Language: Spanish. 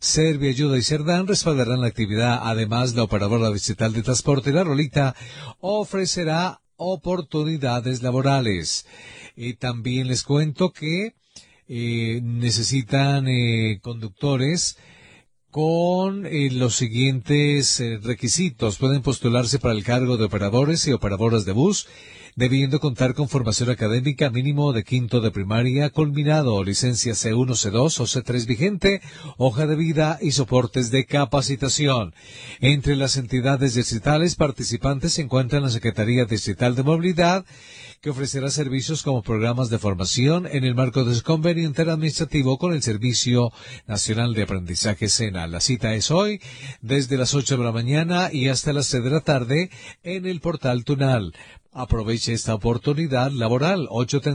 Servia Ayuda y Cerdán respaldarán la actividad. Además, la operadora distrital de transporte La Rolita ofrecerá oportunidades laborales. Y también les cuento que necesitan conductores con los siguientes requisitos. Pueden postularse para el cargo de operadores y operadoras de bus, debiendo contar con formación académica mínimo de quinto de primaria culminado, licencia C1, C2 o C3 vigente, hoja de vida y soportes de capacitación. Entre las entidades distritales participantes se encuentran la Secretaría Distrital de Movilidad, que ofrecerá servicios como programas de formación en el marco de su convenio interadministrativo con el Servicio Nacional de Aprendizaje SENA. La cita es hoy, desde las 8 de la mañana y hasta las 6 de la tarde, en el Portal Tunal. Aproveche esta oportunidad laboral.